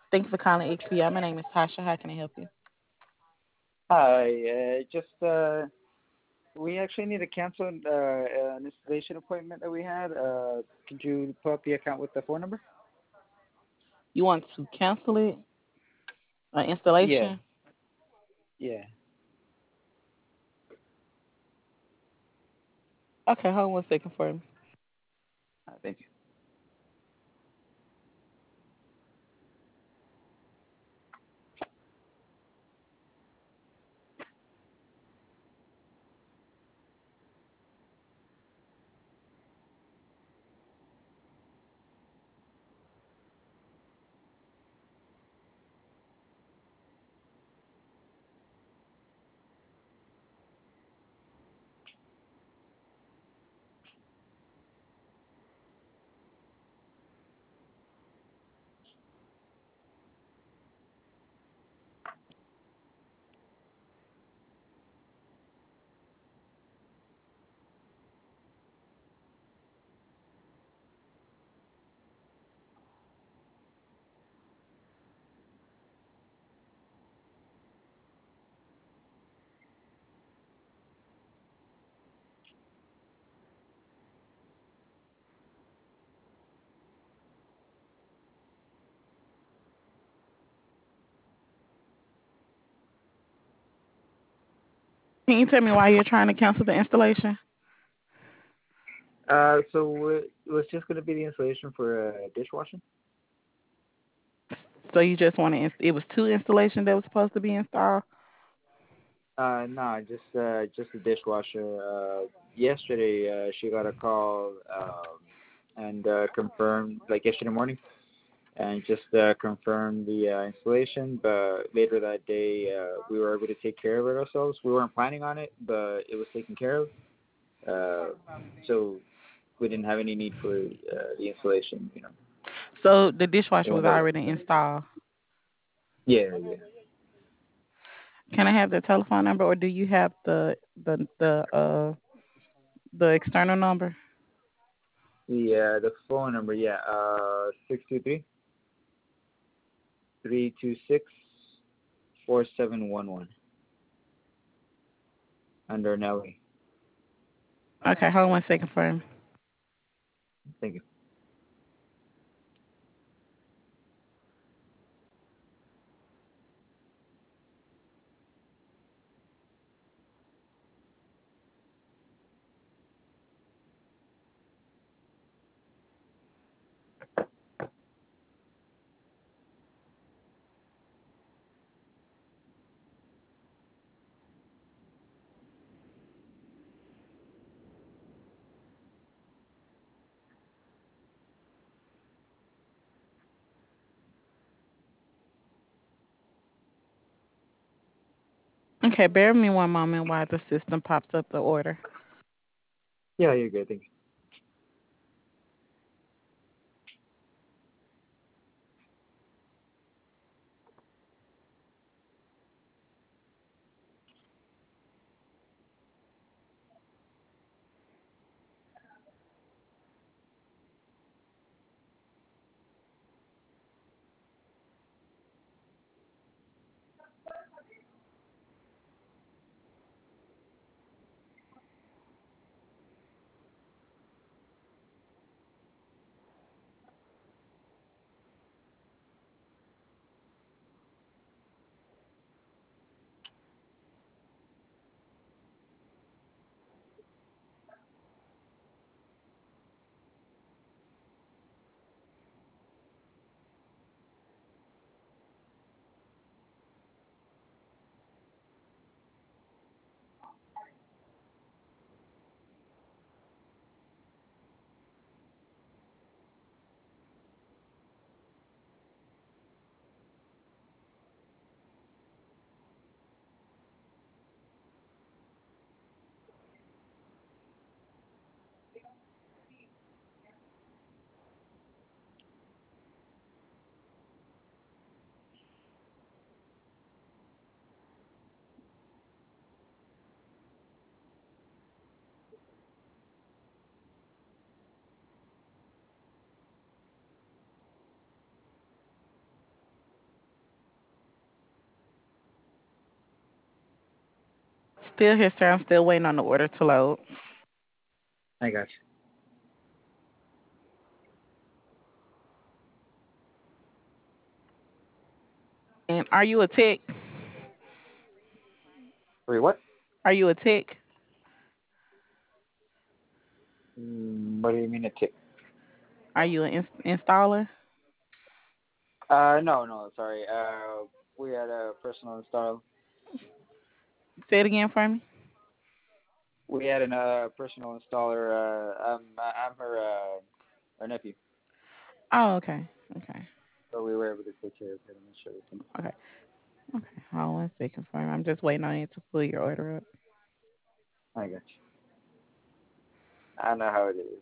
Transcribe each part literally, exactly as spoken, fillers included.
Thank you for calling X P I. My name is Tasha. How can I help you? Hi, uh, just uh, we actually need to cancel uh, an installation appointment that we had. Uh, could you pull up the account with the phone number? You want to cancel it? An Yeah, installation? yeah. Okay, hold on one second for me. Uh, thank you. Can you tell me why you're trying to cancel the installation? Uh, so it was just going to be the installation for uh, dishwashing. So you just want to? Inst- it was two installations that was supposed to be installed. Uh, no, just uh, just the dishwasher. Uh, yesterday, uh, she got a call um, and uh, confirmed, like yesterday morning, and just uh, confirmed the uh, installation. But later that day, uh, we were able to take care of it ourselves. We weren't planning on it, but it was taken care of. Uh, so we didn't have any need for uh, the installation. You know, So the dishwasher the one was that was already installed. yeah, yeah. Can I have the telephone number, or do you have the the the uh the external number? The uh, the phone number, yeah, uh, six two three three two six four seven one one under Nelly. Okay, hold on one second for me. Thank you. Okay, bear with me one moment while the system pops up the order. Yeah, you're good. Thank you. Still here, sir. I'm still waiting on the order to load. I got you. And are you a tech? Wait, what? Are you a tech? Mm, what do you mean a tip? Are you an ins- installer? Uh, no, no, sorry. Uh, we had a personal install. Say it again for me. We had a uh, personal installer. Uh, I'm I'm her uh, her nephew, Oh, okay. Okay. so we were able to take care of pretty much everything. Okay. Okay. Hold on one second for me. I'm just waiting on it to pull your order up. I got you. I know how it is.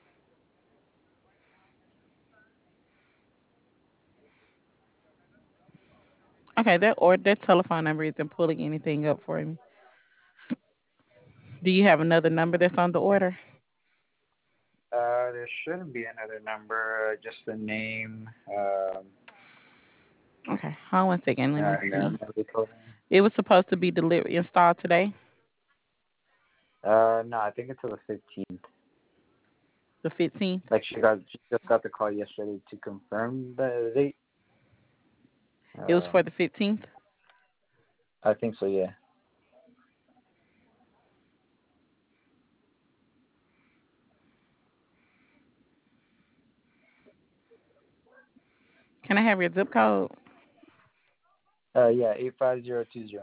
Okay, that or that telephone number isn't pulling anything up for me. Do you have another number that's on the order? Uh, there shouldn't be another number. Uh, just the name. Um, Okay, hold on one second. Let me uh, yeah, see. maybe code. It was supposed to be delivered installed today, Uh, no, I think it's till the fifteenth. the fifteenth. Like she got, she just got the call yesterday to confirm the date. It was Uh, for the fifteenth. I think so. Yeah. Can I have your zip code? Uh, yeah, eight five zero two zero.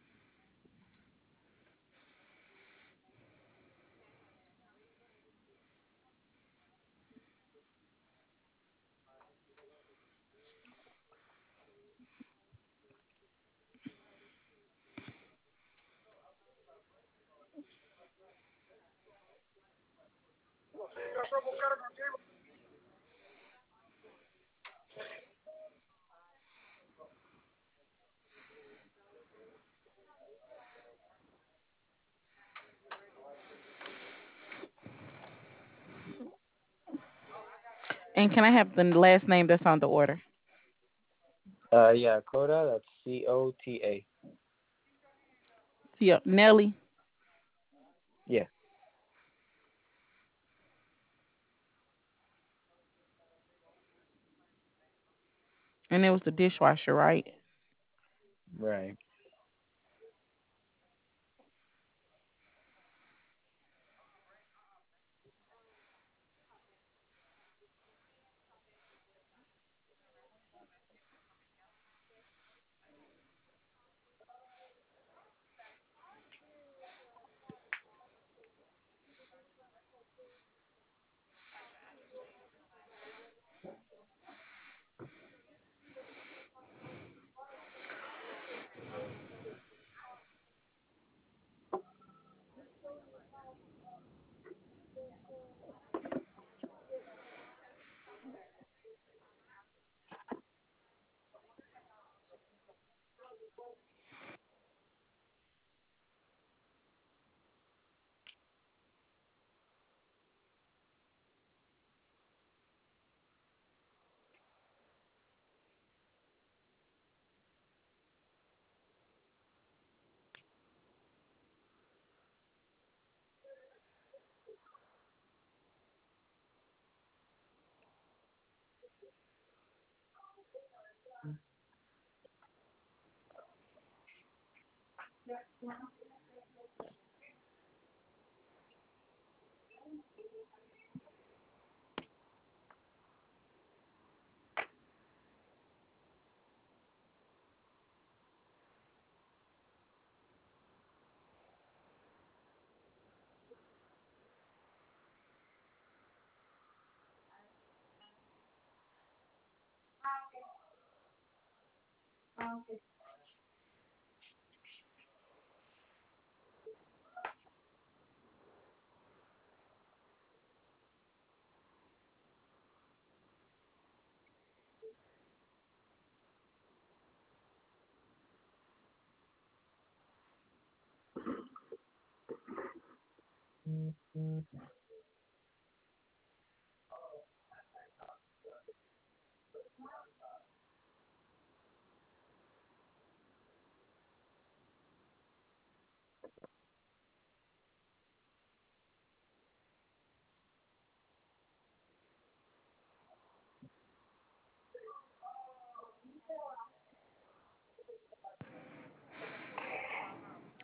And can I have the last name that's on the order? Uh, yeah, Coda. That's C O T A. Yeah, Nelly. Yeah. And it was the dishwasher, right? Right.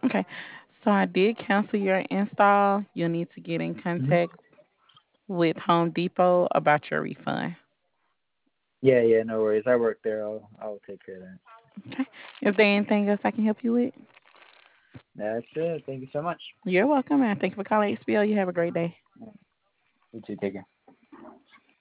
Okay. So I did cancel your install. You'll need to get in Hmm. contact with Home Depot about your refund. Yeah, yeah, no worries. I work there. I'll I'll take care of that. Okay. Is there anything else I can help you with? That's it. Thank you so much. You're welcome, and thank you for calling H B O. You have a great day. You too. Take care.